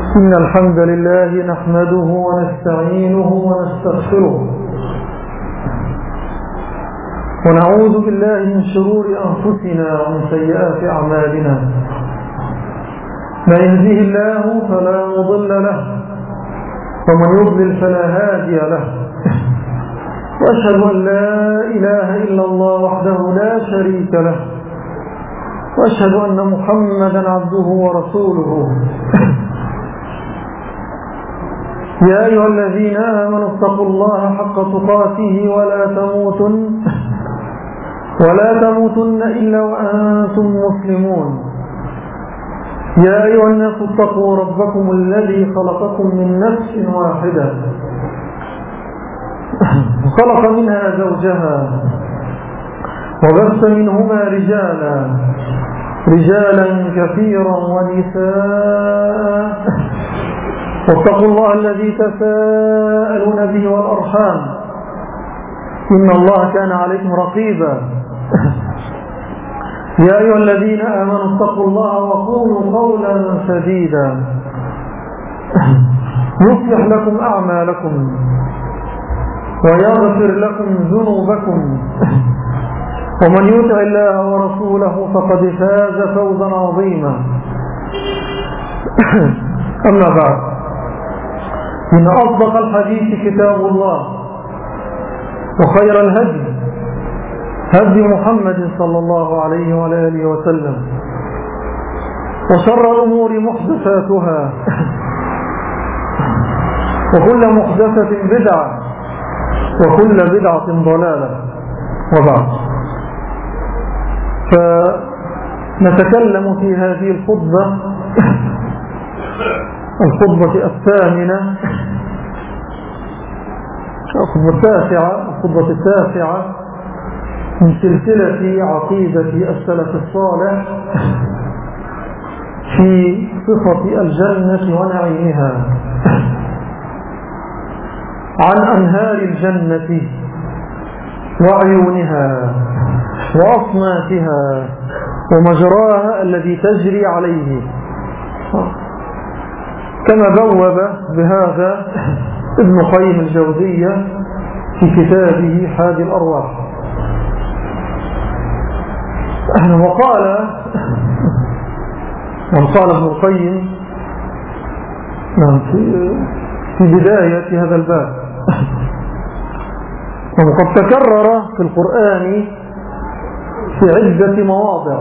إن الحمد لله نحمده ونستعينه ونستغفره ونعوذ بالله من شرور أنفسنا ومن سيئات أعمالنا. من يهده الله فلا مضل له ومن يضلل فلا هادي له. وأشهد أن لا إله إلا الله وحده لا شريك له، وأشهد أن محمدا عبده ورسوله. يا أيها الذين آمنوا اتقوا الله حق تقاته ولا تموتن إلا وأنتم مسلمون. يا أيها الناس اتقوا ربكم الذي خلقكم من نفس واحدة وخلق منها زوجها وبث منهما رجالا كثيرا ونساء. واتقوا الله الذي تساءلون به والأرحام إن الله كان عليكم رقيبا. يا أيها الذين آمنوا اتقوا الله وقولوا قولا سديدا يصلح لكم أعمالكم ويغفر لكم ذنوبكم، ومن يطع الله ورسوله فقد فاز فوزا عظيما. أما بعد، إن أصدق الحديث كتاب الله، وخير الهدي هدي محمد صلى الله عليه وآله وسلم، وشر الأمور محدثاتها، وكل محدثة بدعة، وكل بدعة ضلالة. وبعد، فنتكلم في هذه الخطبة الثامنة، الخطبة التاسعة من سلسلة عقيدة السلف الصالح في صفة الجنة ونعيمها، عن أنهار الجنة وعيونها وأصنافها ومجراها الذي تجري عليه، كما بوب بهذا ابن قيم الجوزية في كتابه حادي الأرواح. وقال ابن القيم في بداية هذا الباب: وقد تكرر في القرآن في عدة مواضع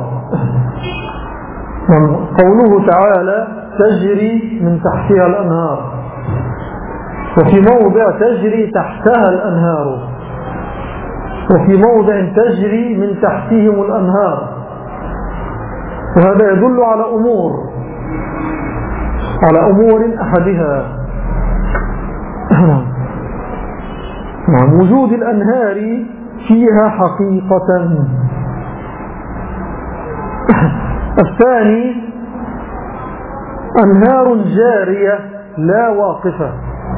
قوله تعالى: تجري من تحتها الأنهار، وفي موضع تجري تحتها الأنهار، وفي موضع تجري من تحتهم الأنهار. وهذا يدل على أمور أحدها وجود الأنهار فيها حقيقة. الثاني: أنهار جارية لا واقفة.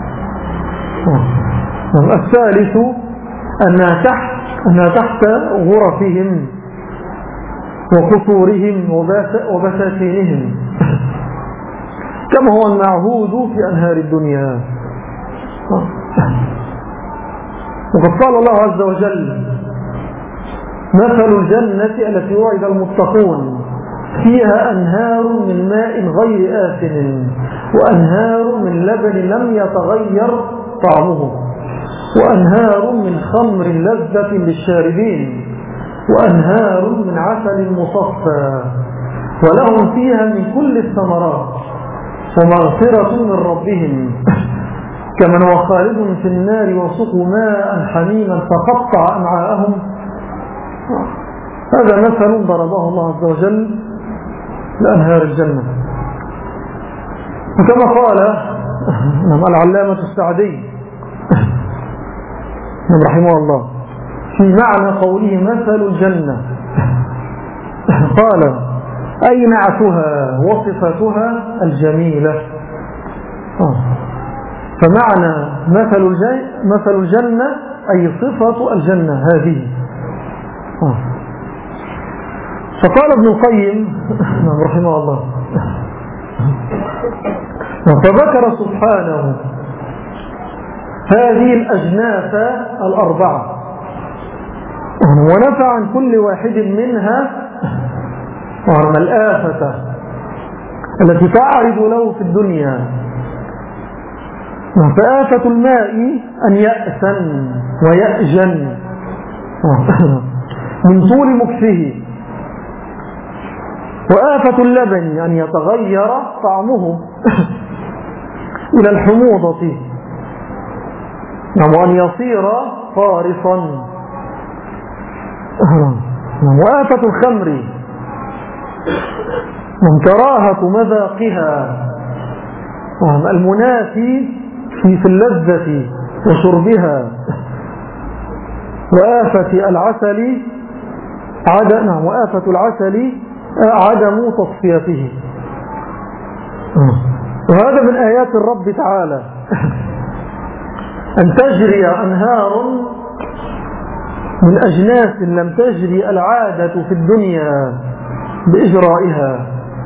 الثالث: أنها تحت غرفهم وقصورهم وبساتينهم، كما هو المعهود في أنهار الدنيا. وقد قال الله عز وجل: مثل الجنة التي وعد المتقون فيها أنهار من ماء غير آسن وأنهار من لبن لم يتغير طعمه وأنهار من خمر لذة للشاربين وأنهار من عسل مصفى ولهم فيها من كل الثمرات ومغفرة من ربهم كمن هو خالد في النار وسقوا ماء حميما فقطع أمعاءهم. هذا مثل ضربه الله عز وجل لأنهار الجنة. وكما قال العلامة السعدي رحمه الله في معنى قوله مثل الجنة، قال: أي نعتها وصفتها الجميلة. فمعنى مثل الجنة أي صفة الجنة هذه. فقال ابن القيم رحمه الله: فذكر سبحانه هذه الأجناس الأربعة ونفى عن كل واحد منها الآفة التي تعرض له في الدنيا. فآفة الماء أن يأسن ويأجن من طول مكثه، وآفة اللبن أن يتغير طعمه إلى الحموضة وأن يصير فارصا، وآفة الخمر كراهة مذاقها المنافي في اللذة وشربها، وآفة العسل عدم تصفيته. وهذا من آيات الرب تعالى أن تجري أنهار من أجناس لم تجري العادة في الدنيا بإجرائها،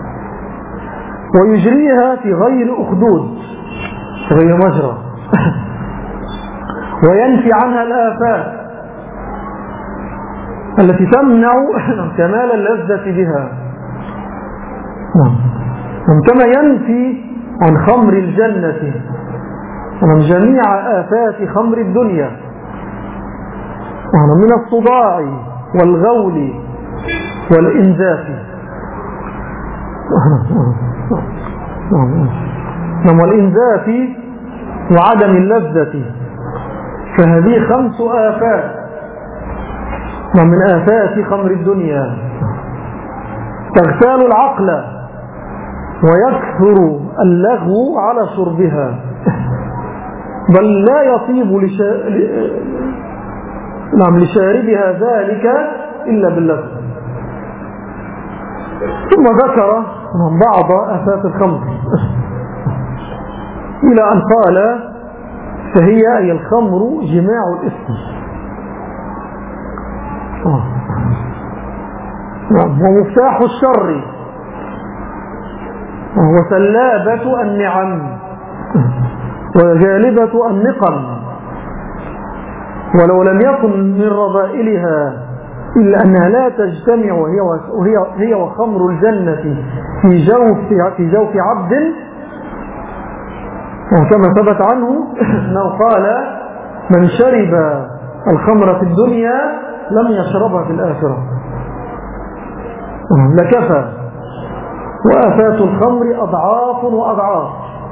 ويجريها في غير أخدود، في غير مجرى، وينفي عنها الآفات التي تمنع كمال اللذة بها، كما ينفي عن خمر الجنة ومن جميع آفات خمر الدنيا من الصداع والغول والإنزاف والإنزاف وعدم اللذة. فهذه 5 آفات من آفات خمر الدنيا تغتال العقل ويكثر اللغو على شربها، بل لا يطيب لشاربها ذلك إلا باللغو. ثم ذكر بعض آفات الخمر إلى أن قال فهي أي الخمر جماع الإثم ومفتاح الشر وسلابة النعم وجالبة النقم، ولو لم يكن من رذائلها إلا أنها لا تجتمع هي وخمر الجنة في جوف عبد، وكما ثبت عنه أنه قال من شرب الخمر في الدنيا لم يشربها في الآخرة لكفى. وآفات الخمر أضعاف وأضعاف،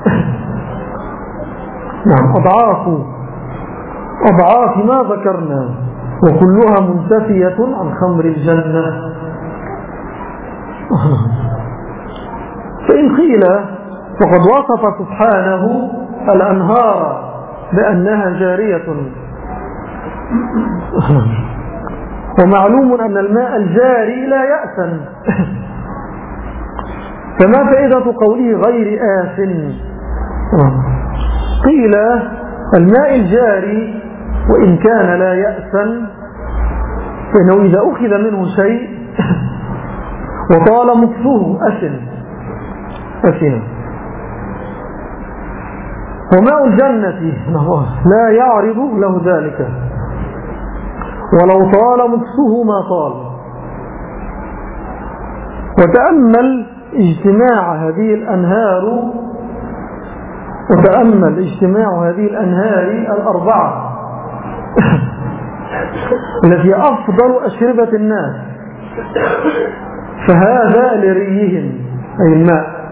أضعاف ما ذكرنا، وكلها منتفية عن خمر الجنة. فإن قيل فقد وصف سبحانه الأنهار بأنها جارية، ومعلوم أن الماء الجاري لا يأسن، فما فائدة قوله غير آس؟ قيل الماء الجاري وإن كان لا يأسن فإنه إذا أخذ منه شيء وطال مكثه أسن. وماء الجنة لا يعرض له ذلك، ولو طال مكثه ما طال. وتأمل اجتماع هذه الأنهار الأربعة التي أفضل أشربة الناس، فهذا لريهم أي الماء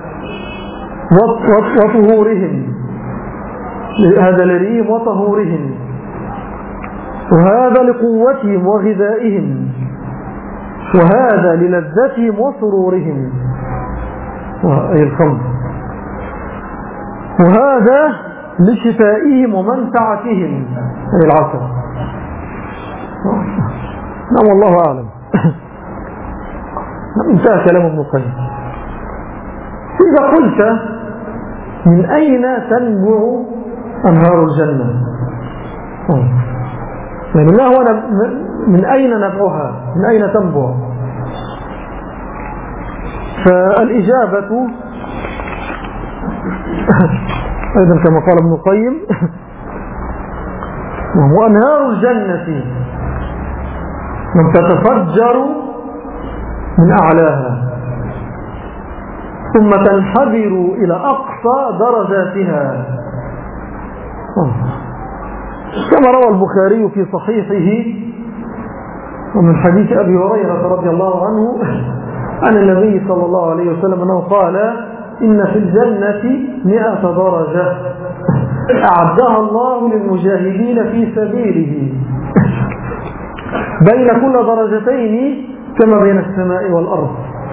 وطهورهم، هذا لريهم وطهورهم، وهذا لقوتهم وغذائهم، وهذا للذتهم وسرورهم أي الخمر، وهذا لشفائهم ومنفعتهم أي العسل. نعم والله أعلم. انتهى كلام ابن القيم. إذا قلت من أين تنبع أنهار الجنة؟ يعني ما هو من أين نبعها؟ من أين تنبع؟ أيضا كما قال ابن القيم وأنهار الجنة من تتفجر من أعلاها ثم تنحدر إلى أقصى درجاتها، كما روى البخاري في صحيحه ومن حديث أبي هريرة رضي الله عنه عن النبي صلى الله عليه وسلم أنه قال: إن في الجنة 100 درجة أعدها الله للمجاهدين في سبيله بين كل درجتين كما بين السماء والأرض.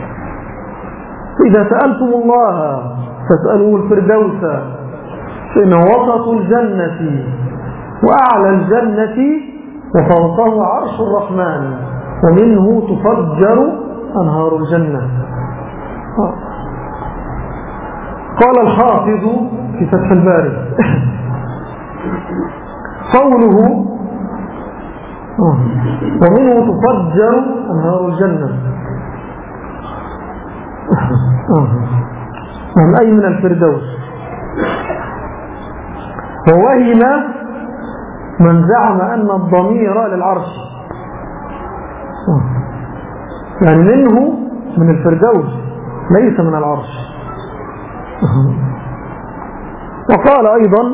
إذا سألتم الله فاسألوه الفردوس فإنه وسط الجنة وأعلى الجنة وفوقه عرش الرحمن ومنه تفجر أنهار الجنة. قال الحافظ في فتح الباري قوله ومنه تفجر أنهار الجنة أي من الفردوس، ووهم من زعم أن الضمير للعرش، يعني منه من الفردوس ليس من العرش. وقال أيضا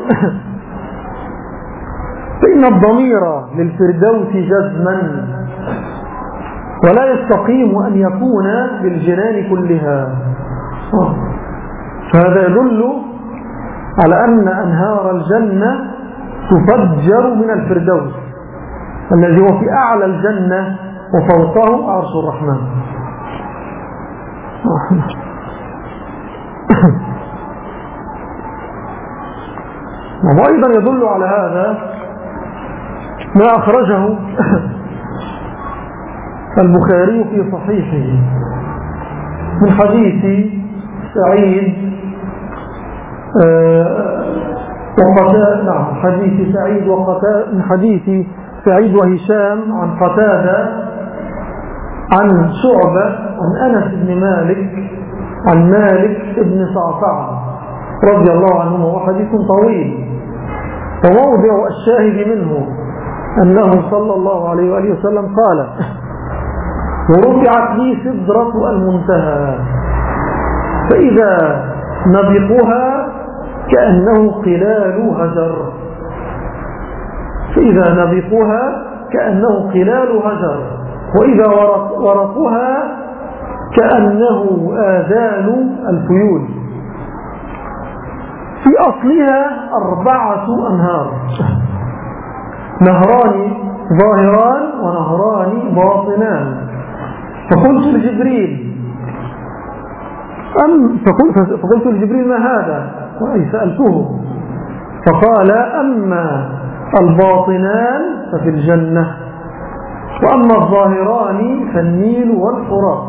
فإن الضمير للفردوس جزما ولا يستقيم أن يكون بالجنان كلها، فهذا يدل على أن أنهار الجنة تفجر من الفردوس الذي هو في أعلى الجنة وفوقه عرش الرحمن. وأيضا يدل على هذا ما أخرجه البخاري في صحيحه من حديث سعيد من حديث سعيد وهشام عن قتادة عن شعبة عن أنس بن مالك عن مالك بن صعصع رضي الله عنه، وحديث طويل. وموضع الشاهد منه أنه صلى الله عليه وآله وسلم قال: ورفعت لي سدرة المنتهى فإذا نبقها كأنه قلال هجر، وإذا ورقها كأنه آذان الفيول، في أصلها 4 أنهار، نهران ظاهران ونهران باطنان. فقلت لجبريل ما هذا؟ أي سألته، فقال: أما الباطنان ففي الجنة، وأما الظاهران فالنيل والفرات.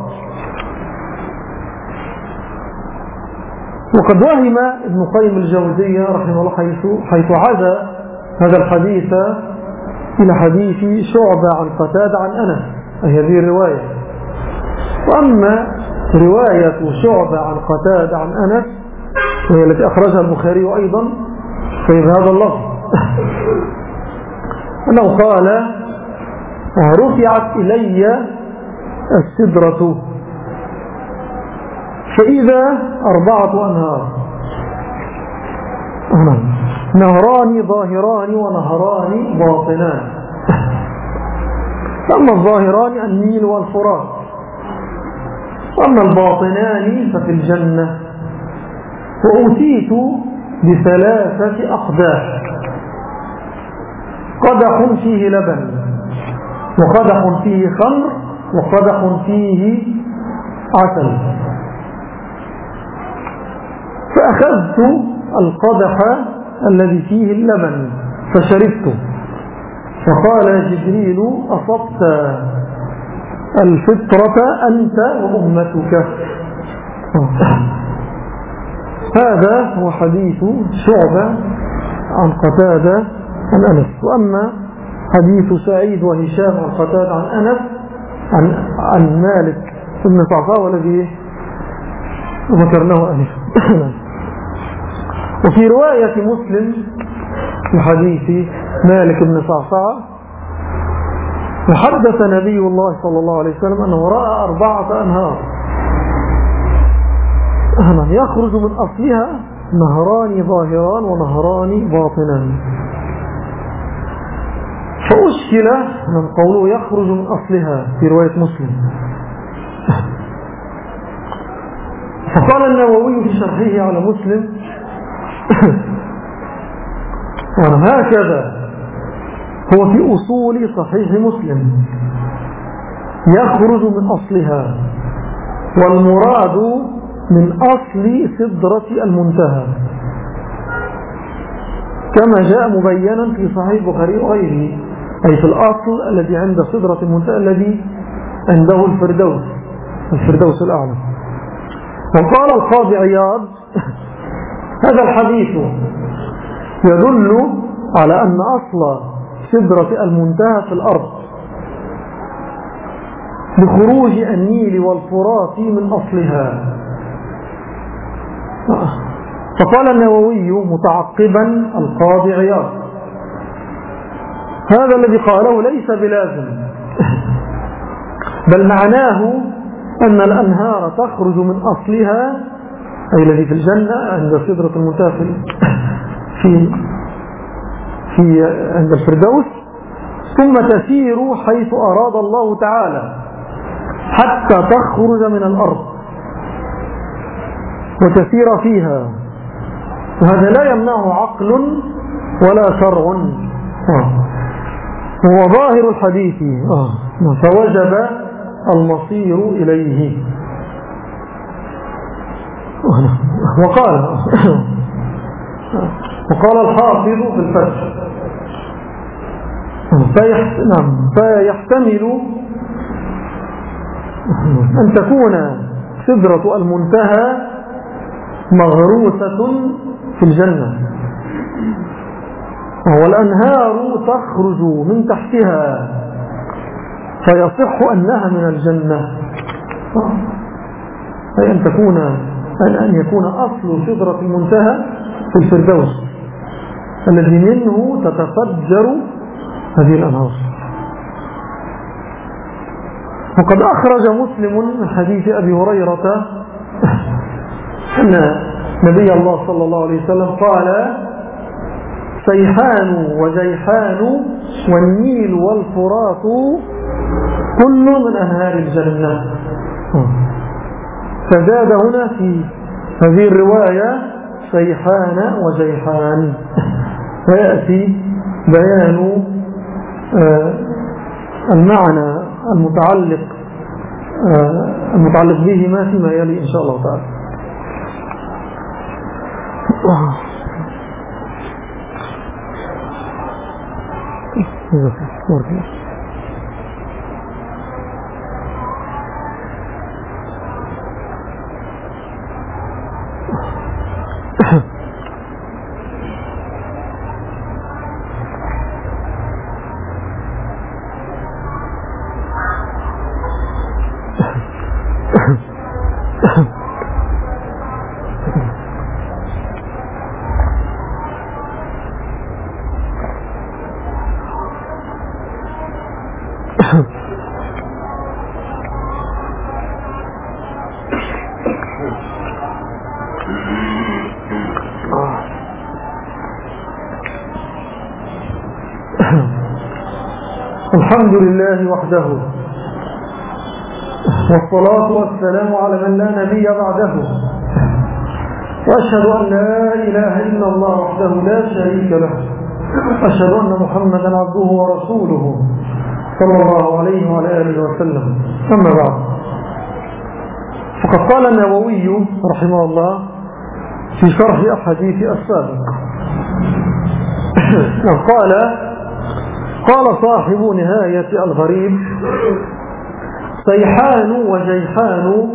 وقد وهم ابن قيم الجوزية رحمه الله حيث عزى هذا الحديث إلى حديث شعبة عن قتادة عن أنس، أي هذه الرواية. وأما رواية شعبة عن قتادة عن أنس وهي التي أخرجها البخاري أيضا في هذا اللفظ أنه قال: رفعت إلي السدرة فإذا 4 أنهار، نهران ظاهران ونهران باطنان، أما الظاهران النيل والفرات، وأما الباطنان ففي الجنة. وأتيت ب3 أقداح، قدح فيه لبن، وقدح فيه خمر، وقدح فيه عسل، فأخذت القدح الذي فيه اللبن فشربته، فقال جبريل: أصبت الفطرة أنت وأمتك. هذا هو حديث شعبة عن قتادة عن أنس. وأما حديث سعيد وهشام عن قتادة عن أنس عن مالك بن صعصع والذي ذكرناه أنفا. وفي رواية مسلم في حديث مالك بن صعصعة وحدث نبي الله صلى الله عليه وسلم أنه رأى 4 أنهار يخرج من أصلها نهران ظاهران ونهران باطنان. فأشكل من قوله يخرج من أصلها في رواية مسلم. فقال النووي في شرحه على مسلم هكذا هو في أصول صحيح مسلم، يخرج من أصلها، والمراد من أصل سدرة المنتهى، كما جاء مبينا في صحيح البخاري وغيره، أي في الأصل الذي عند سدرة المنتهى الذي عنده الفردوس الأعلى. وقال القاضي عياض هذا الحديث يدل على أن أصل سدرة المنتهى في الأرض لخروج النيل والفرات من أصلها. فقال النووي متعقبا القاضي عياض هذا الذي قاله ليس بلازم، بل معناه أن الأنهار تخرج من أصلها، أي الذي في الجنة عند سدرة المنتهى عند الفردوس، ثم تسير حيث أراد الله تعالى حتى تخرج من الأرض وتسير فيها، وهذا لا يمنعه عقل ولا شرع. هو ظاهر الحديث فوجب المصير إليه. وقال الحافظ في الفتح فيحتمل أن تكون سدرة المنتهى مغروسة في الجنة، والأنهار تخرج من تحتها فيصح أنها من الجنة، أي أن يكون أصل سدرة المنتهى في الفردوس الذي منه تتفجر هذه الأنهار. وقد أخرج مسلم من حديث أبي هريرة أن نبي الله صلى الله عليه وسلم قال سيحان وجيحان والنيل والفرات كل من أنهار الجنة. فزاد هنا في هذه الرواية سيحان وجيحان، ويأتي بيان المعنى المتعلق بهما فيما يلي إن شاء الله تعالى. الحمد لله وحده، والصلاة والسلام على من لا نبي بعده، وأشهد أن لا إله إلا الله وحده لا شريك له، أشهد أن محمدا عبده ورسوله صلى الله عليه وعلى آله وسلم. أما بعد، فقد قال النووي رحمه الله في شرح أحاديث السابق قال صاحب نهاية الغريب سيحان وجيحان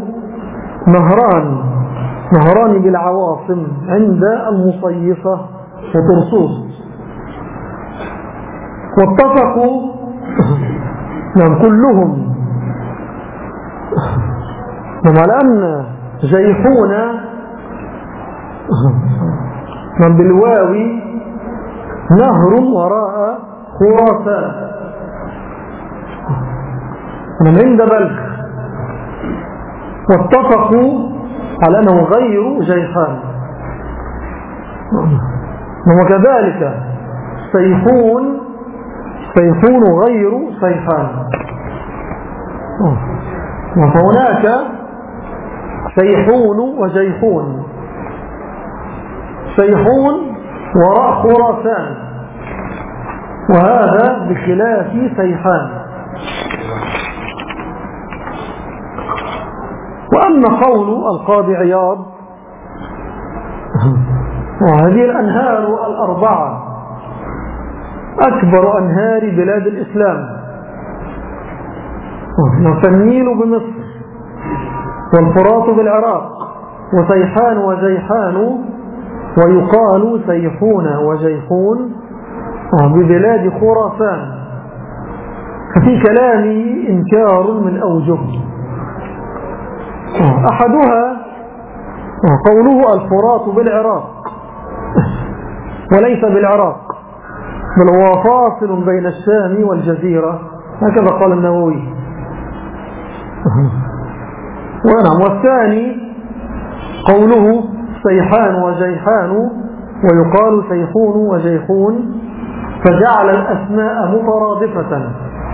نهران بالعواصم عند المصيفة وطرسوس، واتفقوا كلهم على أن جيحون من بالواو نهر وراء خراسان، من عند بلخ، واتفقوا على أنه غير جيحان. وكذلك سيحون غير صيحان. وهناك سيحون وجيحون، سيحون وراء خراسان، وهذا بخلاف سيحان. وأما قول القاضي عياض وهذه الأنهار الأربعة أكبر أنهار بلاد الإسلام، فالنيل بمصر، والفرات بالعراق، وسيحان وجيحان، ويقال سيحون وجيحون ببلاد خراسان. ففي كلامه إنكار من أوجه، أحدها قوله الفرات بالعراق، وليس بالعراق، بل هو فاصل بين الشام والجزيرة، هكذا قال النووي. ونعم. والثاني قوله سيحان وجيحان، ويقال سيحون وجيحون، فجعل الأسماء مترادفة،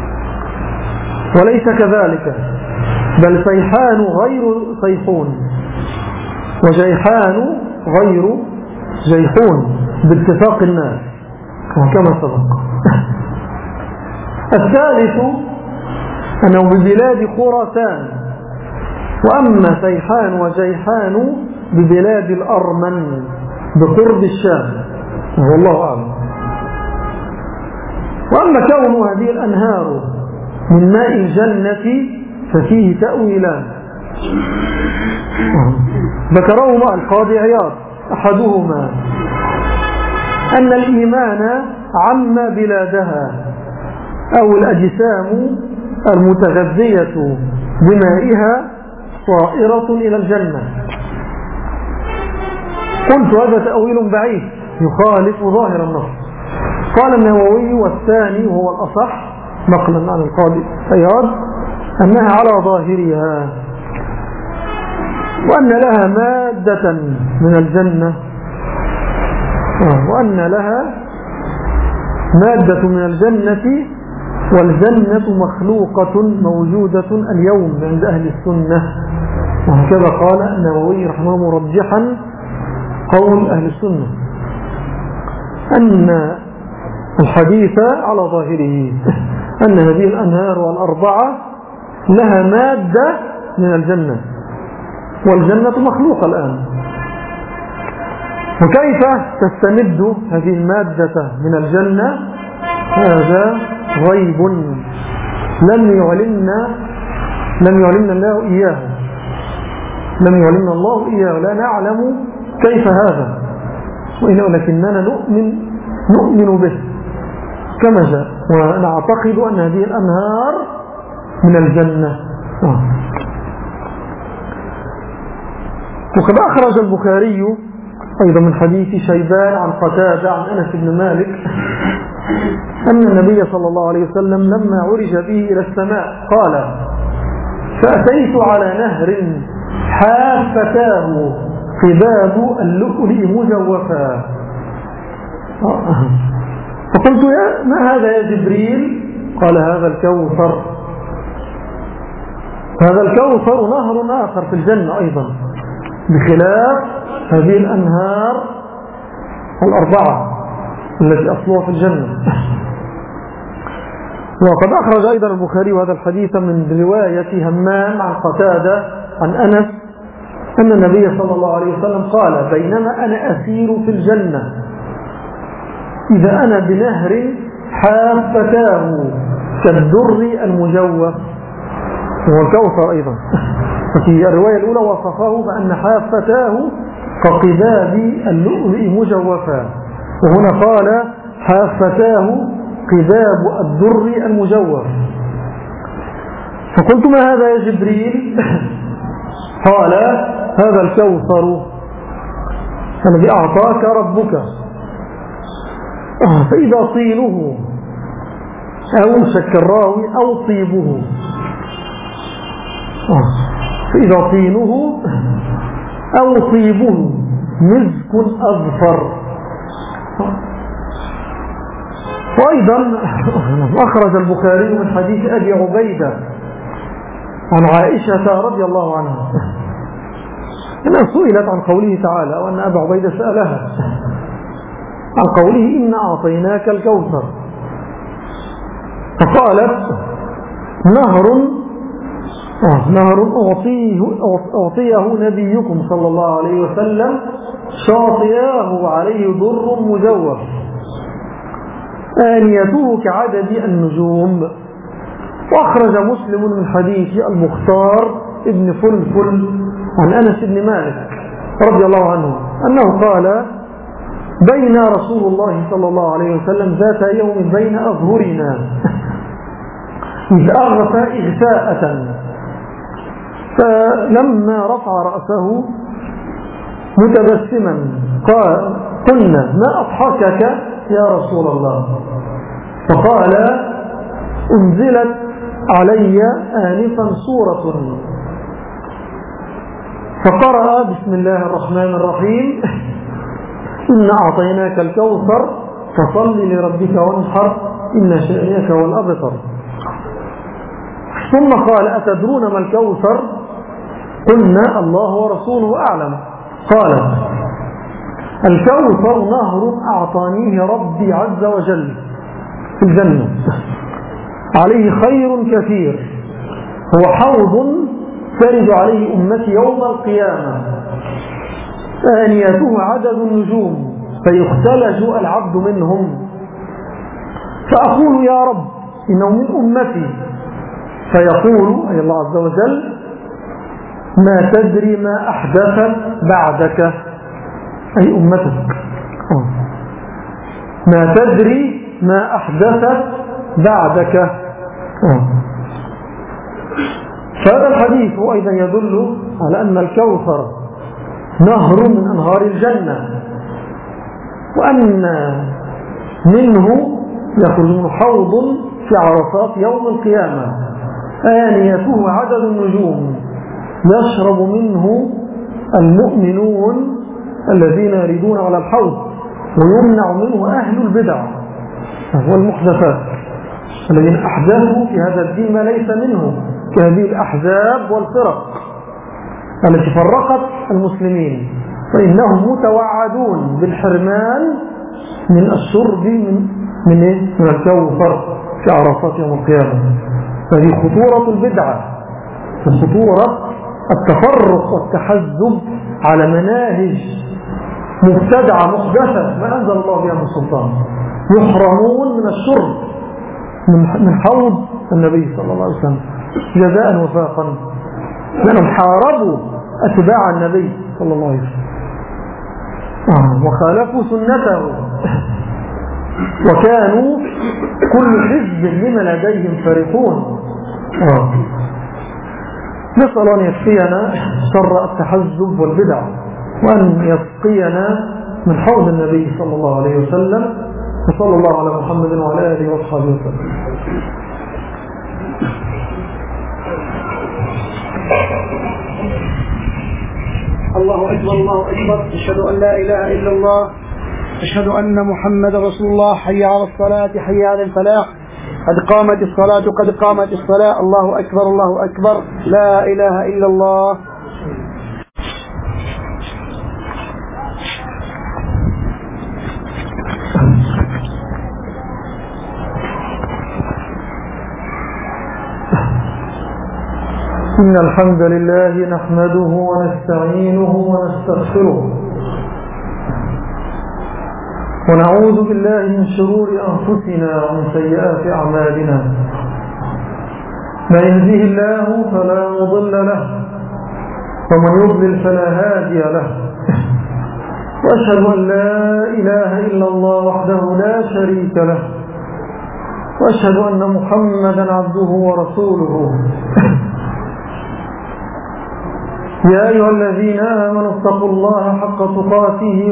وليس كذلك، بل سيحان غير سيحون، وجيحان غير جيحون باتفاق الناس كما سبق. الثالث أنه ببلاد خراسان، وأما سيحان وجيحان ببلاد الأرمن بقرب الشام، والله أعلم. وأما كون هذه الأنهار من ماء الجنة ففيه تأويلان ذكرهما القاضي عياض، أحدهما أن الإيمان عم بلادها أو الأجسام المتغذية بمائها صائرة إلى الجنة. قلت هذا تأويل بعيد يخالف ظاهر النص. قال النووي والثاني وهو الأصح نقلا عن القاضي عياض أنها على ظاهرها، وأن لها مادة من الجنة، وأن لها مادة من الجنة، والجنة مخلوقة موجودة اليوم عند أهل السنة. وهكذا قال النووي رحمه الله مرجحا قول أهل السنة أن الحديث على ظاهره أن هذه الأنهار الأربعة لها مادة من الجنة، والجنة مخلوقة الآن. وكيف تستمد هذه المادة من الجنة؟ هذا غيب لم يعلمنا الله إياه، لم يعلمنا الله إياه، لا نعلم كيف هذا، ولكننا نؤمن به كما جاء، ونعتقد أن هذه الأنهار من الجنة. وقد أخرج البخاري أيضا من حديث شيبان عن قتادة عن أنس بن مالك أن النبي صلى الله عليه وسلم لما عرج به إلى السماء قال: فأتيت على نهر حافتاه قباب اللؤلؤ مجوفا، فقلت ما هذا يا جبريل؟ قال: هذا الكوثر. هذا الكوثر نهر آخر في الجنة أيضا بخلاف هذه الأنهار الأربعة التي أصلها في الجنة. وقد أخرج أيضا البخاري هذا الحديث من رواية همام عن قتادة عن أنس أن النبي صلى الله عليه وسلم قال: بينما أنا أسير في الجنة إذا أنا بنهر حافتاه كالدر المجوف، وهو الكوثر أيضا. في الرواية الأولى وصفه بأن حافتاه كقباب اللؤلؤ مجوفا، وهنا قال حافتاه قباب الدر المجوف. فقلت: ما هذا يا جبريل؟ قال: هذا الكوثر. الذي أعطاك ربك. فإذا طينه أو شك الراوي أو طيبه، فإذا طينه أو طيبه مسك أظفر. وأيضا أخرج البخاري من حديث أبي عبيدة عن عائشة رضي الله عنها أنها سئلت عن قوله تعالى، وأن أبا عبيدة سألها عن قوله إن أعطيناك الكوثر، فقالت نهر أعطيه نبيكم صلى الله عليه وسلم شاطئاه عليه در مجوف آنيته كعدد النجوم. وأخرج مسلم من حديث المختار ابن فلفل عن أنس بن مالك رضي الله عنه أنه قال بين رسول الله صلى الله عليه وسلم ذات يوم بين أظهرنا إذ أغفى إغفاءة، فلما رفع رأسه متبسما قلنا ما أضحكك يا رسول الله؟ فقال أنزلت علي آنفا سورة، فقرأ بسم الله الرحمن الرحيم إن أعطيناك الكوثر فصل لربك وانحر إن شأنك هو الأبتر. ثم قال أتدرون ما الكوثر؟ قلنا الله ورسوله أعلم. قال الكوثر نهر أعطانيه ربي عز وجل في الجنة عليه خير كثير، هو حوض ترد عليه أمتي يوم القيامة آنيته عدد النجوم فيختلج العبد منهم، فأقول يا رب إنه من أمتي، فيقول أي الله عز وجل ما تدري ما أحدثت بعدك، أي أمتك ما تدري ما أحدثت بعدك. فهذا الحديث أيضا يدل على أن الكوثر نهر من أنهار الجنة، وأن منه يخرج من حوض في عرفات يوم القيامة آنيته عدد النجوم يشرب منه المؤمنون الذين يريدون على الحوض، ويمنع منه أهل البدع والمحدثات الذين أحدثوا في هذا الدين ما ليس منه، كهذه الأحزاب والفرق التي فرقت المسلمين، فإنهم متوعدون بالحرمان من الشرب من الكوثر في عرفات يوم القيامة. فهذه خطورة البدعة وخطورة التفرق والتحزب على مناهج مبتدعة محدثة ما أنزل الله بها من سلطان، يحرمون من الشرب من حوض النبي صلى الله عليه وسلم جزاء وفاقا، لأنهم حاربوا أتباع النبي صلى الله عليه وسلم وخالفوا سنته، وكانوا كل حزب لما لديهم فرحون. نسأل أن يكفينا شر التحزب والبدع، وأن يسقينا من حوض النبي صلى الله عليه وسلم، وصلى الله على محمد وعلى آله وصحبه وسلم. الله أكبر الله أكبر، أشهد أن لا إله إلا الله، أشهد أن محمد رسول الله، حي على الصلاة حي على الفلاح، قد قامت الصلاة قد قامت الصلاة، الله أكبر الله أكبر، لا إله إلا الله. إن الحمد لله نحمده ونستعينه ونستغفره ونعوذ بالله من شرور أنفسنا ومن سيئات أعمالنا، من يهده الله فلا مضل له ومن يضلل فلا هادي له، وأشهد أن لا إله إلا الله وحده لا شريك له، وأشهد أن محمدا عبده ورسوله. يا أيها الذين آمنوا اتقوا الله حق تقاته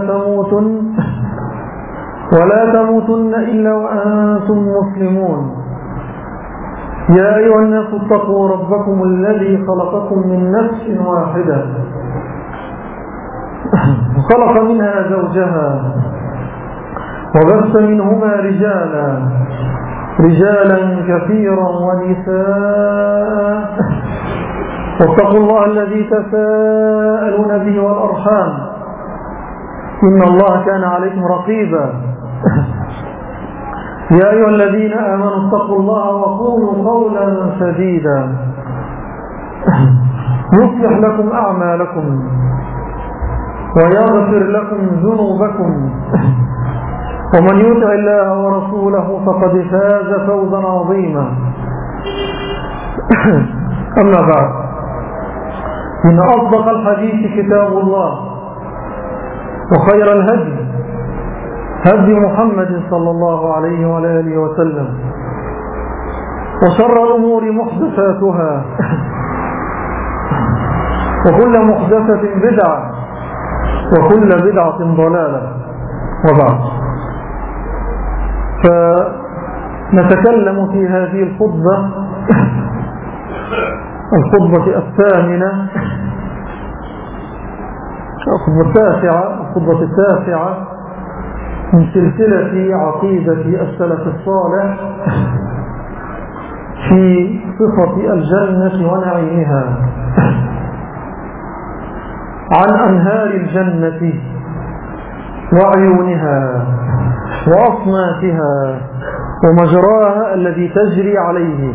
ولا تموتن إلا وأنتم مسلمون. يا أيها الناس اتقوا ربكم الذي خلقكم من نفس واحدة وخلق منها زوجها وبث منهما رجالا كثيرا ونساء، واتقوا الله الذي تساءلون به والأرحام إن الله كان عليكم رقيبا. يا أيها الذين آمنوا اتقوا الله وقولوا قولا سديدا يصلح لكم أعمالكم ويغفر لكم ذنوبكم، ومن يطع الله ورسوله فقد فاز فوزا عظيما. أما بعد، إن أصدق الحديث كتاب الله، وخير الهدي هدي محمد صلى الله عليه وعلى آله وسلم، وشر الأمور محدثاتها وكل محدثة بدعة وكل بدعة ضلالة. وبعد، فنتكلم في هذه الخطبة الثامنة، الخطبة التاسعة من سلسلة عقيدة السلف الصالح في صفة الجنة ونعيمها، عن أنهار الجنة وعيونها وأصنافها ومجراها الذي تجري عليه،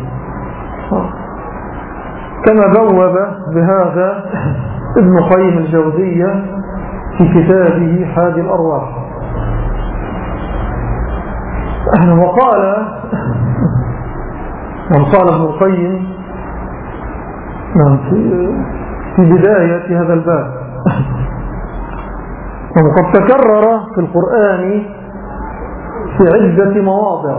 كما بوب بهذا ابن قيم الجوزية في كتابه حادي الأرواح. وقال ابن القيم في بداية هذا الباب: وقد تكرر في القرآن في عدة مواضع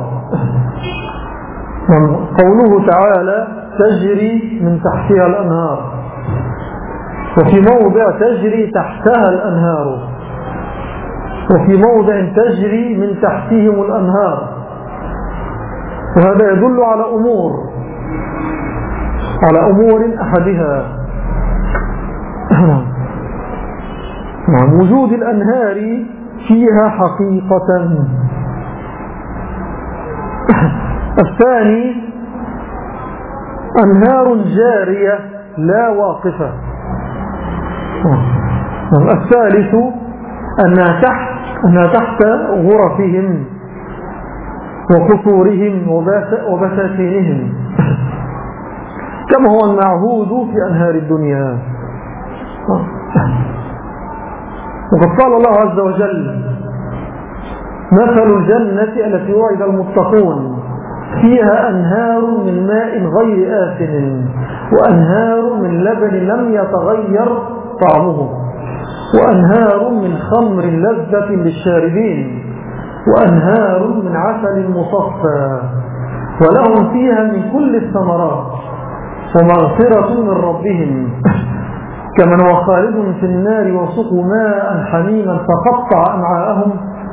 قوله تعالى: تجري من تحتها الأنهار، وفي موضع تجري تحتها الأنهار، وفي موضع تجري من تحتهم الأنهار. وهذا يدل على أمور أحدها وجود الأنهار فيها حقيقة. الثاني أنهار جارية لا واقفة. الثالث أنها تحت غرفهم وقصورهم وبساتينهم، كما هو المعهود في أنهار الدنيا. وقد قال الله عز وجل: مثل الجنة التي وعد المتقون فيها أنهار من ماء غير آسن وأنهار من لبن لم يتغير طعمه وأنهار من خمر لذة للشاربين وأنهار من عسل مصفى ولهم فيها من كل الثمرات ومغفرة من ربهم كمن هو خالد في النار وسقوا ماء حميما فقطع أمعاءهم.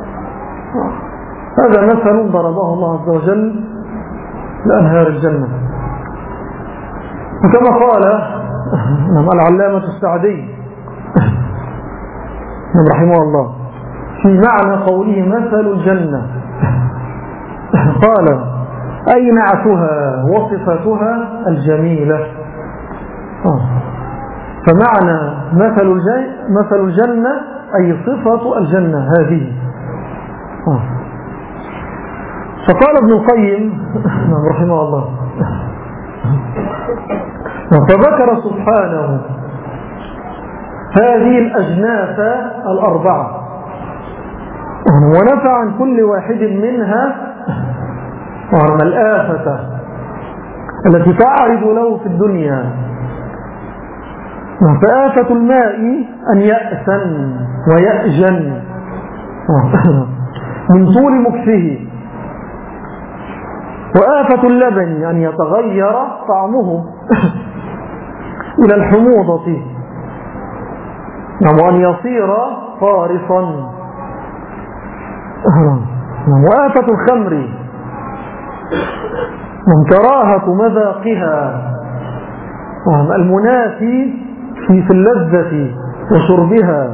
هذا مثل ضربه الله عز وجل لأنهار الجنة. وكما قال العلامة السعدي رحمه الله في معنى قوله مثل الجنة، قال: أي نعتها وصفتها الجميلة. فمعنى مثل الجنة أي صفة الجنة هذه. فقال ابن القيم رحمه الله: فذكر سبحانه هذه الأجناس الأربعة ونفى عن كل واحد منها الآفة التي تعرض له في الدنيا. فآفة الماء أن يأسن ويأجن من طول مكثه، وآفة اللبن أن يتغير طعمه إلى الحموضة، وأن يصير فارصا. وآفة الخمر كراهة مذاقها، المنافي في اللذة وشربها.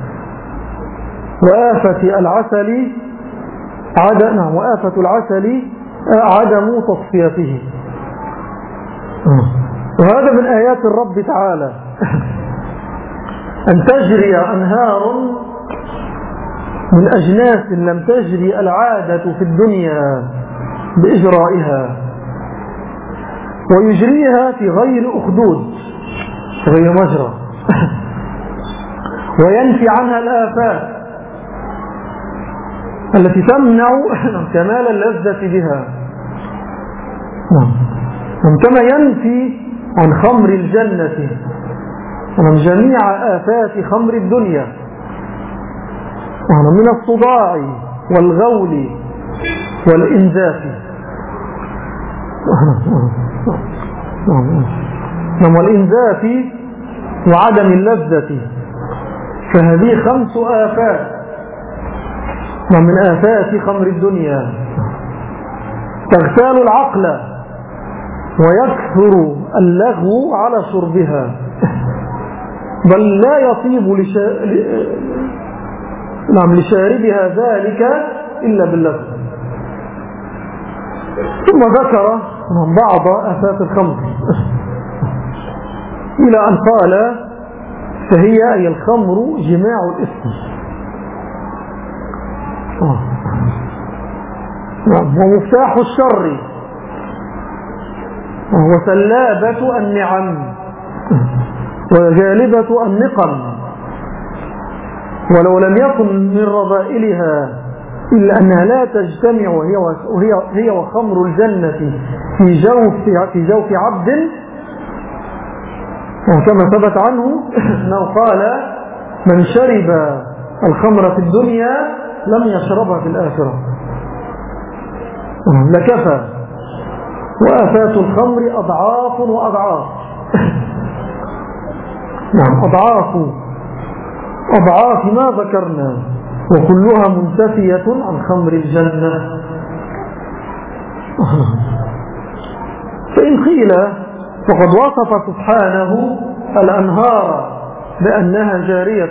وآفة العسل عدم تصفيته. وهذا من آيات الرب تعالى أن تجري أنهار من أجناس لم تجري العادة في الدنيا بإجرائها، ويجريها في غير أخدود، غير مجرى، وينفي عنها الآفات التي تمنع كمال اللذة بها، كما ينفي عن خمر الجنة ومن جميع آفات خمر الدنيا من الصداع والغول والإنزاف. والإنزاف وعدم اللذة، فهذه 5 آفات من آفات خمر الدنيا تغتال العقل ويكثر اللغو على شربها، بل لا يطيب لشاربها ذلك إلا باللغو. ثم ذكر بعض آفات الخمر إلى أن قال: فهي أي الخمر جماع الإثم، ومفتاح الشر، وسلابة النعم، وجالبة النقم، ولو لم يكن من رذائلها إلا أنها لا تجتمع هي وخمر الجنة في جوف عبد، وكما ثبت عنه أنه قال: من شرب الخمر في الدنيا لم يشربها في الآخرة لكفى. وآفات الخمر أضعاف وأضعاف، أضعاف ما ذكرنا، وكلها منتفية عن خمر الجنة. فإن قيل فقد وصف سبحانه الأنهار بأنها جارية،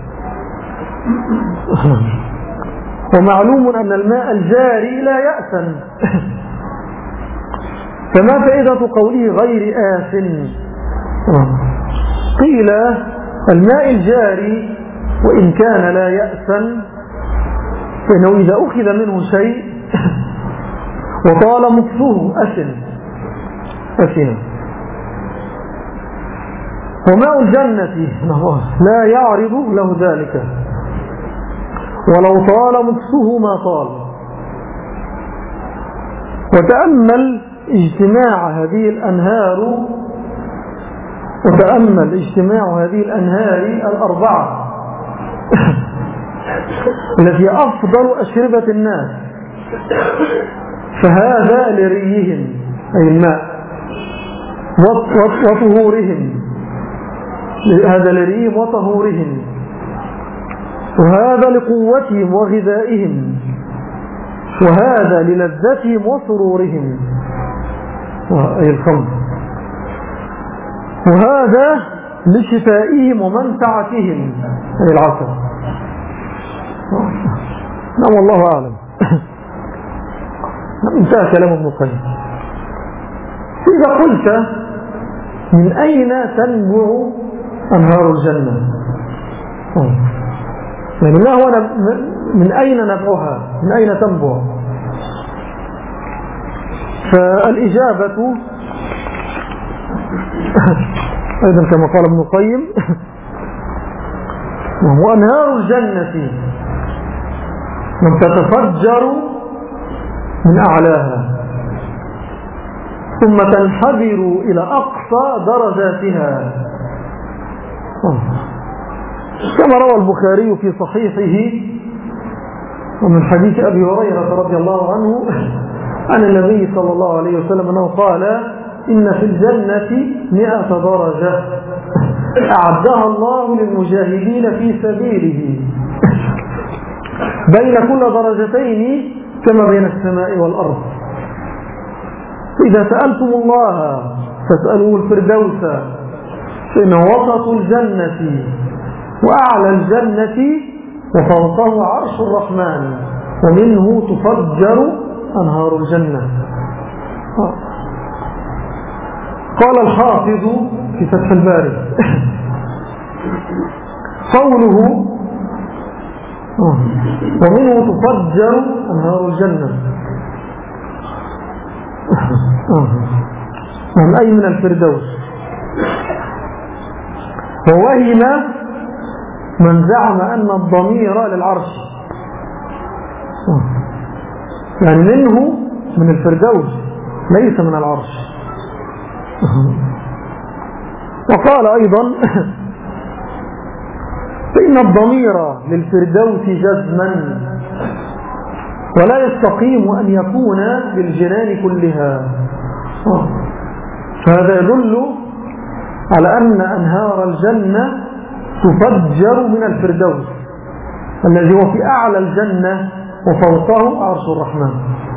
ومعلوم أن الماء الجاري لا يأسن، فما فائدة قوله غير آس؟ قيل الماء الجاري وإن كان لا يأسن، فإنه إذا أخذ منه شيء وطال مكثه أسن. وماء الجنة لا يعرض له ذلك، ولو طال مكثه ما طال. وتأمل اجتماع هذه الأنهار الأربعة التي أفضل أشربة الناس، فهذا لريهم أي الماء وطهورهم، هذا لريهم وطهورهم، وهذا لقوتهم وغذائهم، وهذا للذتهم وسرورهم أي الخمر، وهذا لشفائهم ومنفعتهم أي العسل. نعم والله أعلم. انتهى كلام ابن القيم. إذا قلت من أين تنبع أنهار الجنة؟ من أين نبعها؟ من أين تنبع؟ فالإجابة أيضا كما قال ابن القيم: وأنهار الجنة من تتفجر من أعلاها ثم تنحدر إلى أقصى درجاتها، كما روى البخاري في صحيحه ومن حديث أبي هريرة رضي الله عنه عن النبي صلى الله عليه وسلم أنه قال: إن في الجنة 100 درجة أعدها الله للمجاهدين في سبيله بين كل درجتين كما بين السماء والأرض. إذا سألتم الله فاسألوه الفردوس فإنه وسط الجنة وأعلى الجنة وفوقه عرش الرحمن ومنه تفجر أنهار الجنة. قال الحافظ في فتح الباري قوله ومنه تفجر أنهار الجنة أي من الفردوس. ووهم من زعم أن الضمير للعرش، يعني منه من الفردوس ليس من العرش. وقال أيضا فإن الضمير للفردوس جزما ولا يستقيم أن يكون للجنان كلها. فهذا يدل على أن أنهار الجنة تفجر من الفردوس الذي هو في أعلى الجنة وفوقه عرش الرحمن.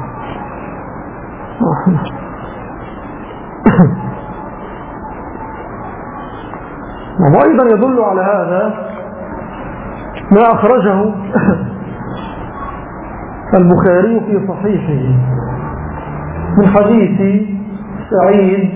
وأيضا يدل على هذا ما أخرجه البخاري في صحيحه من حديث سعيد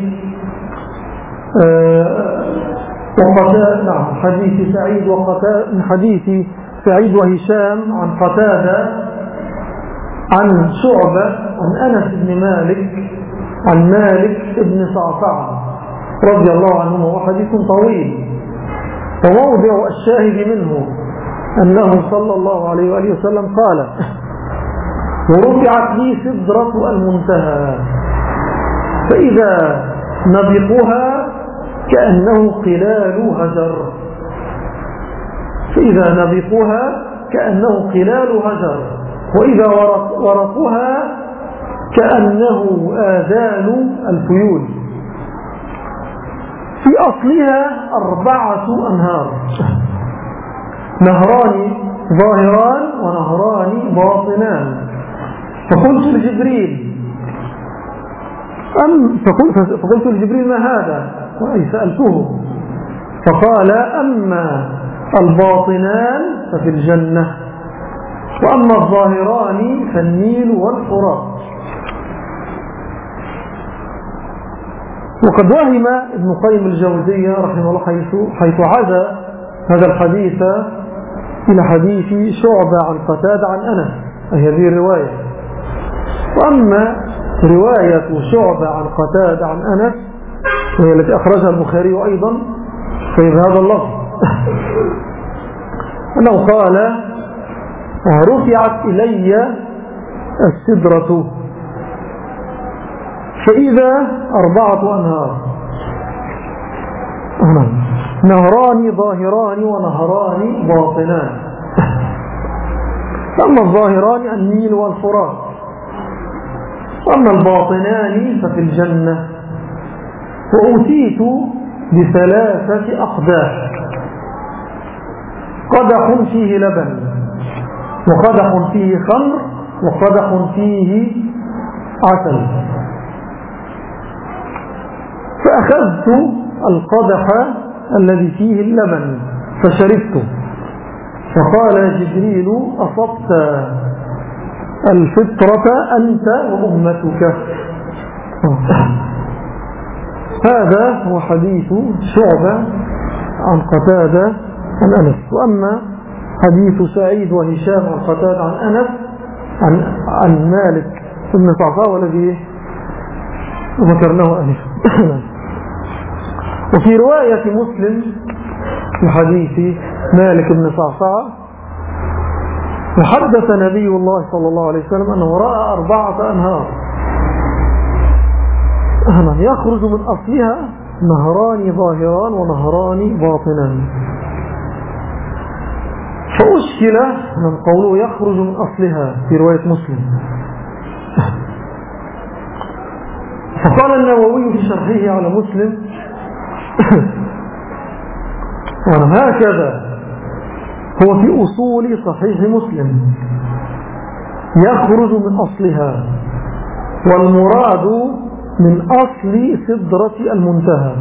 من حديث سعيد وهشام عن قتادة عن شعبة عن أنس بن مالك عن مالك بن صعصعة رضي الله عنه، وحديث طويل. وموضع الشاهد منه أنه صلى الله عليه وآله وسلم قال ورفعت لي سدرة المنتهى فإذا نبقها كأنه قلال هجر، فإذا نبقها كأنه قلال هجر، وإذا ورقها كأنه آذان الفيول، في أصلها 4 أنهار، نهران ظاهران ونهران باطنان. فقلت لجبريل ما هذا؟ وأي سألته فقال أما الباطنان ففي الجنة وأما الظاهران فالنيل والفرات. وقد وهم ابن قيم الجوزية رحمه الله حيث عزى هذا الحديث إلى حديث شعبة عن قتادة عن أنس، أي هذه الرواية. وأما رواية شعبة عن قتادة عن أنس وهي التي أخرجها البخاري أيضا فإذا هذا اللفظ أنه قال رفعت إلي السدرة فإذا 4 أنهار، نهران ظاهران ونهران باطنان، أما الظاهران النيل والفرات، وأما الباطنان ففي الجنة. وأوتيت ب3 أقداح، قدح فيه لبن، وقدح فيه خمر، وقدح فيه عسل. فأخذت القدح الذي فيه اللبن فشربته، فقال جبريل أصبت الفطرة أنت وأمتك. هذا هو حديث شعبة عن قتادة عن أنس. وأما حديث سعيد وهشام عن قتادة عن أنس عن مالك بن صعصعة والذي ذكرناه آنفا. وفي رواية مسلم في حديث مالك بن صعصعة وحدث نبي الله صلى الله عليه وسلم أنه رأى 4 أنهار يخرج من أصلها نهران ظاهران ونهران باطنان. فأشكل من قوله يخرج من أصلها في رواية مسلم، فقال النووي في شرحه على مسلم هكذا هو في أصول صحيح مسلم يخرج من أصلها، والمراد من أصل سدرة المنتهى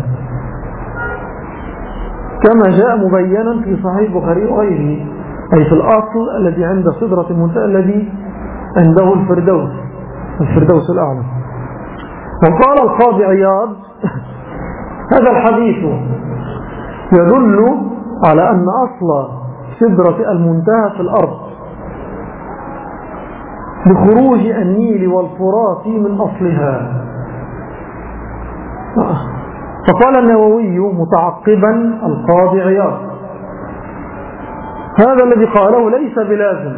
كما جاء مبينا في صحيح البخاري وغيره، أي في الأصل الذي عند سدرة المنتهى الذي عنده الفردوس الأعلى. وقال القاضي عياض هذا الحديث يدل على أن أصل سدرة المنتهى في الأرض لخروج النيل والفرات من أصلها. فقال النووي متعقبا القاضي عياض هذا الذي قاله ليس بلازم،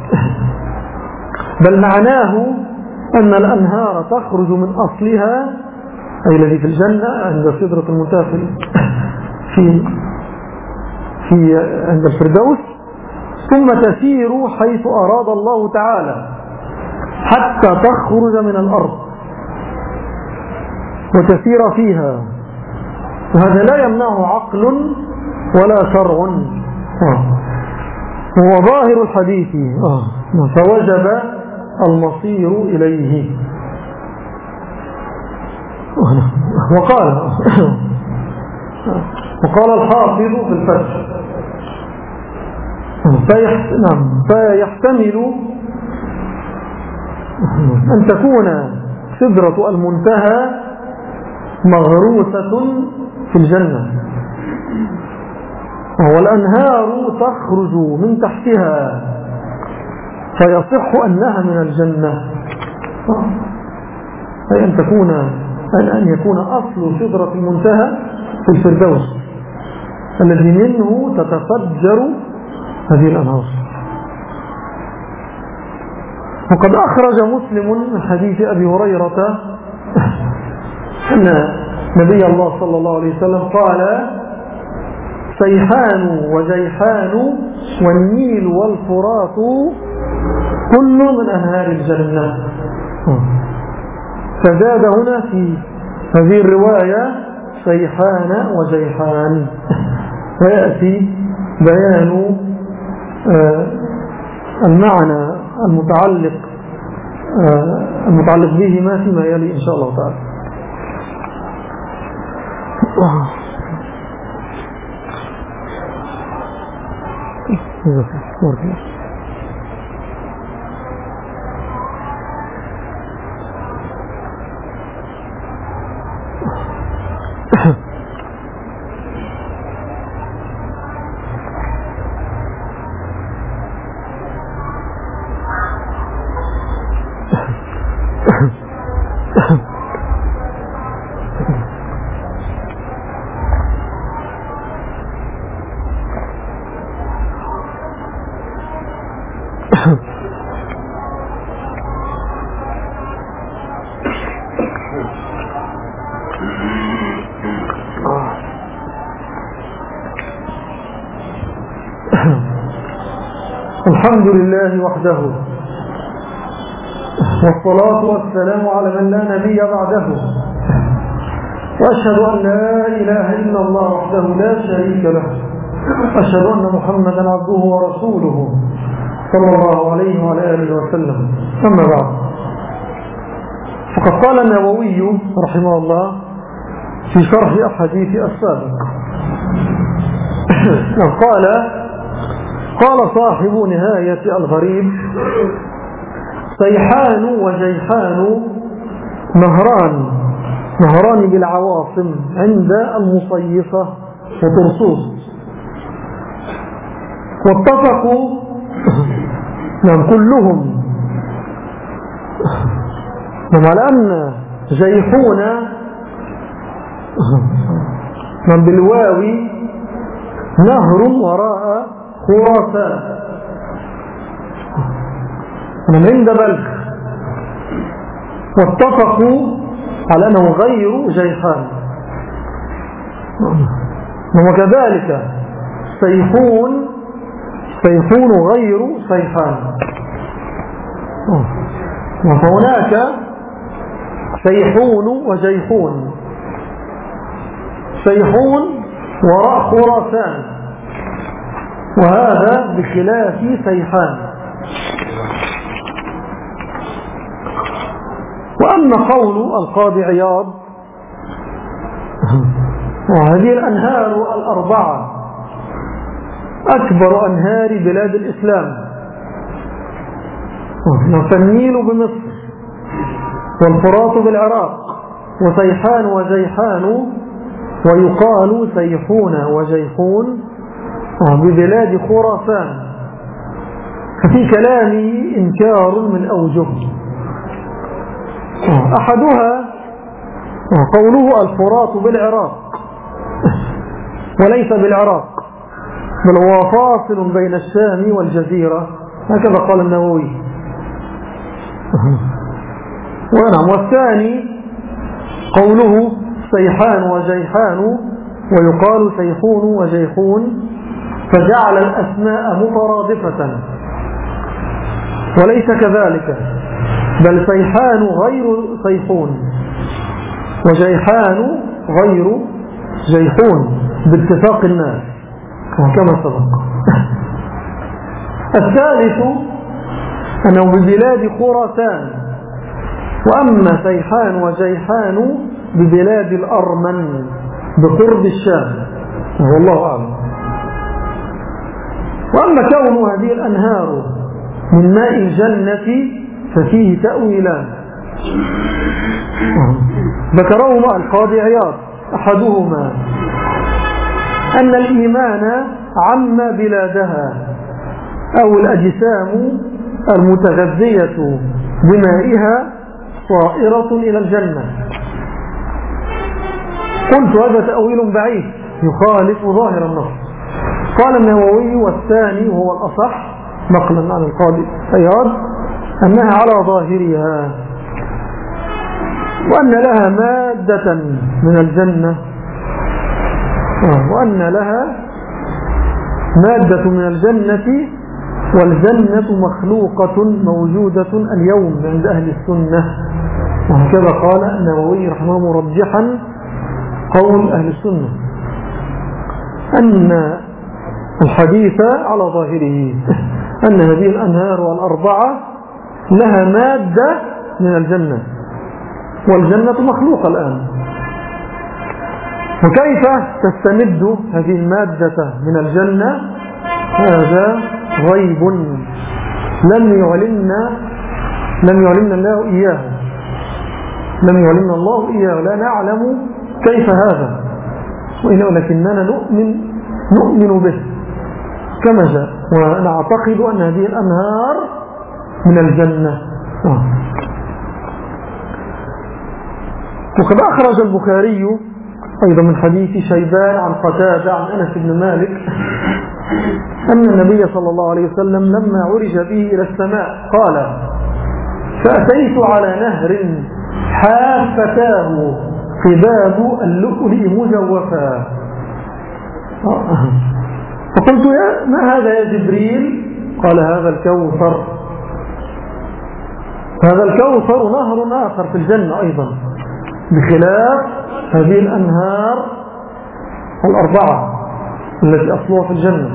بل معناه أن الأنهار تخرج من أصلها، أي الذي في الجنة عند سدرة المنتهى في عند الفردوس، ثم تسير حيث أراد الله تعالى حتى تخرج من الأرض وتسير فيها. وهذا لا يمنعه عقل ولا شرع، هو ظاهر الحديث، فوجب المصير إليه. وقال الحافظ في الفتح فيحتمل أن تكون سدرة المنتهى مغروسة في الجنة، والأنهار تخرج من تحتها فيصح أنها من الجنة، أي أن يكون أصل سدرة المنتهى في الفردوس الذي منه تتفجر هذه الأنهار. وقد أخرج مسلم من حديث أبي هريرة أن نبي الله صلى الله عليه وسلم قال سيحان وجيحان والنيل والفرات كل من أنهار الجنة. فزاد هنا في هذه الرواية سيحان وجيحان، ويأتي بيان المعنى المتعلق بهما فيما يلي إن شاء الله تعالى. الحمد لله وحده، والصلاة والسلام على من لا نبي بعده، وأشهد أن لا إله إلا الله وحده لا شريك له، أشهد أن محمدا عبده ورسوله صلى الله عليه وعلى آله وسلم. أما بعد، فقد قال النووي رحمه الله في شرح أحاديث السابق قال صاحب نهاية الغريب سيحان وجيحان نهران بالعواصم عند المصيفة وطرسوس، واتفقوا كلهم على أن جيحون بالواو نهر وراء خراسان من عند بلخ، واتفقوا على أنه غير جيحان. وكذلك سيحون غير سيحان، فهناك سيحون وجيحون. سيحون وراء خراسان، وهذا بخلاف سيحان. وأما قول القاضي عياض وهذه الأنهار الأربعة أكبر أنهار بلاد الإسلام، فالنيل بمصر، والفرات بالعراق، وسيحان وجيحان، ويقال سيحون وجيحون ببلاد خراسان. ففي كلامه إنكار من أوجه. أحدها قوله الفرات بالعراق، وليس بالعراق، بل هو فاصل بين الشام والجزيرة، هكذا قال النووي. والثاني قوله سيحان وجيحان، ويقال سيحون وجيحون، فجعل الأسماء مترادفة، وليس كذلك، بل سيحان غير سيحون، وجيحان غير جيحون باتفاق الناس كما سبق. الثالث أنه ببلاد خراسان، وأما سيحان وجيحان ببلاد الأرمن بقرب الشام، والله أعلم. وأما كون هذه الأنهار من ماء الجنة ففيه تأويلان ذكرهما القاضي عياض. أحدهما أن الإيمان عم بلادها أو الأجسام المتغذية بمائها صائرة إلى الجنة. قلت هذا تأويل بعيد يخالف ظاهر النص. قال النووي والثاني وهو الأصح نقلا عن القاضي عياض أنها على ظاهرها، وأن لها مادة من الجنة، وأن لها مادة من الجنة، والجنة مخلوقة موجودة اليوم عند أهل السنة. وهكذا قال النووي رحمه الله مرجحا قول أهل السنة أن الحديث على ظاهره أن هذه الأنهار الأربعة لها مادة من الجنة، والجنة مخلوقة الآن. وكيف تستمد هذه المادة من الجنة؟ هذا غيب لم يعلمنا الله إياه، لم يعلمنا الله إياه، لا نعلم كيف هذا، ولكننا نؤمن به كما جاء، ونعتقد أن هذه الأنهار من الجنة. وقد أخرج البخاري أيضا من حديث شيبان عن قتادة عن أنس بن مالك أن النبي صلى الله عليه وسلم لما عرج به إلى السماء قال: فأتيت على نهر حافتاه قباب اللؤلؤ مجوفا، فقلت: ما هذا يا جبريل؟ قال: هذا الكوثر. هذا الكوثر نهر آخر في الجنة أيضا بخلاف هذه الأنهار الأربعة التي أصلها في الجنة.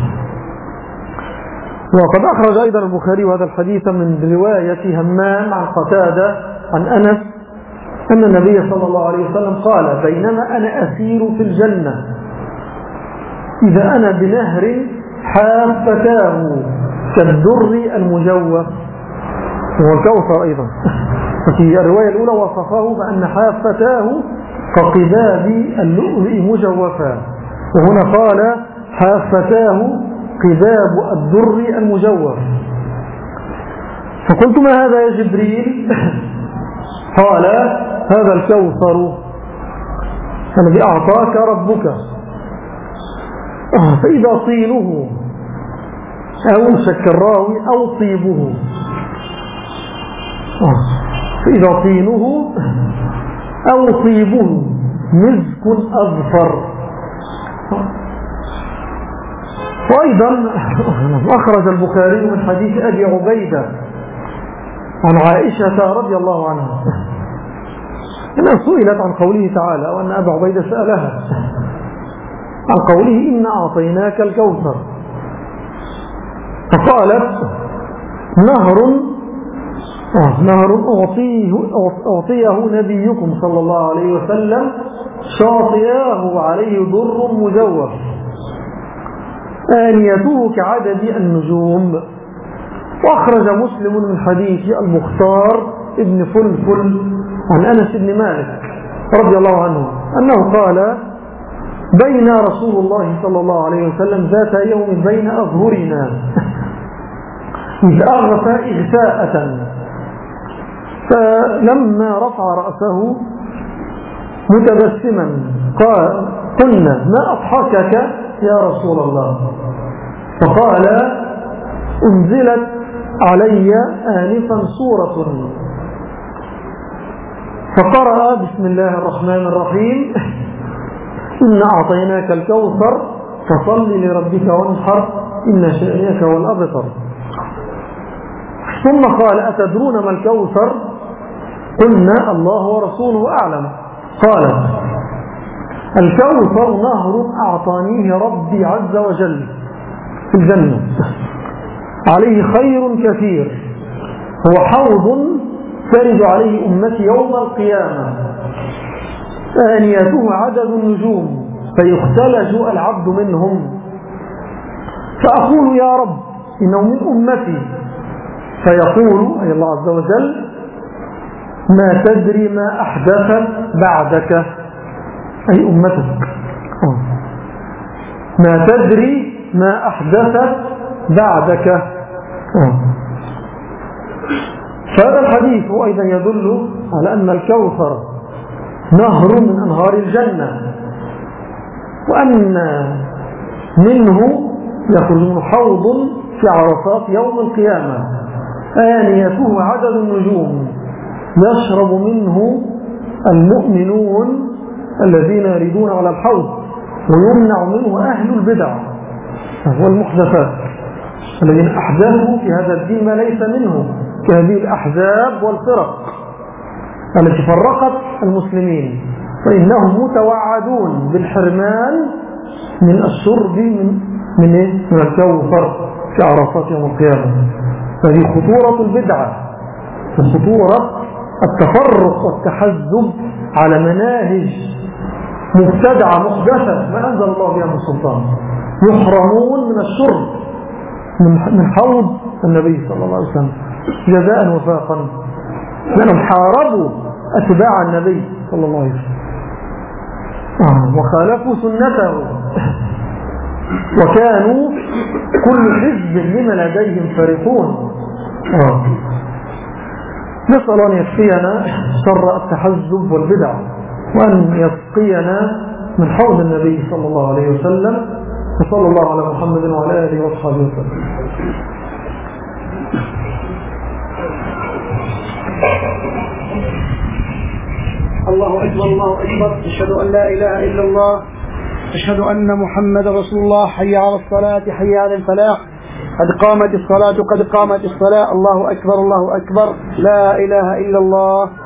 وقد أخرج أيضا البخاري هذا الحديث من رواية همام عن قتادة عن أنس أن النبي صلى الله عليه وسلم قال: بينما أنا أسير في الجنة إذا أنا بنهر حافتاه كالدر المجوف، هو الكوثر أيضا. في الرواية الأولى وصفه بأن حافتاه كقباب اللؤلؤ مجوفا، وهنا قال حافتاه قباب الدر المجوف. فقلت: ما هذا يا جبريل؟ قال: هذا الكوثر الذي أعطاك ربك، فإذا طينه أو شك الراوي أو طيبه، فإذا طينه أو طيبه مسك أظفر. وأيضا أخرج البخاري من حديث أبي عبيدة عن عائشة رضي الله عنها أنها سئلت عن قوله تعالى وأن أبا عبيدة سألها عن قوله إن أعطيناك الكوثر، فقالت نهر أعطيه نبيكم صلى الله عليه وسلم شاطئاه عليه ضر مجوف آنيته كعدد النجوم. وأخرج مسلم من حديث المختار ابن فلفل عن أنس بن مالك رضي الله عنه أنه قال بين رسول الله صلى الله عليه وسلم ذات يوم بين أظهرنا إذ أغفى إغفاءة، فلما رفع رأسه متبسما قلنا ما أضحكك يا رسول الله؟ فقال أنزلت علي آنفا سورة فقرأ بسم الله الرحمن الرحيم إن أعطيناك الكوثر فصل لربك وانحر إن شانئك هو الأبتر. ثم قال أتدرون ما الكوثر؟ قلنا الله ورسوله أعلم. قال الكوثر نهر أعطانيه ربي عز وجل في الجنة عليه خير كثير، هو حوض ترد عليه أمتي يوم القيامة آنيته عدد النجوم فيختلج العبد منهم، فأقول يا رب إنه من أمتي، فيقول أي الله عز وجل ما تدري ما أحدثت بعدك، أي أمتك ما تدري ما أحدثت بعدك. فهذا الحديث أيضا يدل على أن الكوثر نهر من أنهار الجنة، وأن منه يخرج من حوض في عرفات يوم القيامة آنيته عدد النجوم يشرب منه المؤمنون الذين يريدون على الحوض، ويمنع منه أهل البدع والمحدثات الذين أحدثوا في هذا الدين ما ليس منه كهذه الأحزاب والفرق التي فرقت المسلمين، فإنهم متوعدون بالحرمان من الشرب من الكوثر في عرفات يوم القيامة. فهذه خطورة البدعة وخطورة التفرق والتحزب على مناهج مبتدعة محدثة ما أنزل الله بها من سلطان، يحرمون من الشرب من حوض النبي صلى الله عليه وسلم جزاء وفاقا، لأنهم حاربوا أتباع النبي صلى الله عليه وسلم وخالفوا سنته، وكانوا كل حزب لما لديهم فرحون. نسأل أن يكفينا شر التحزب والبدع، وأن يسقينا من حوض النبي صلى الله عليه وسلم، وصلى الله على محمد وعلى آله وصحبه وسلم. الله أكبر الله أكبر، أشهد أن لا إله إلا الله، أشهد أن محمد رسول الله، حي على الصلاة حي على الفلاح، قد قامت الصلاة قد قامت الصلاة، الله أكبر الله أكبر، لا إله إلا الله.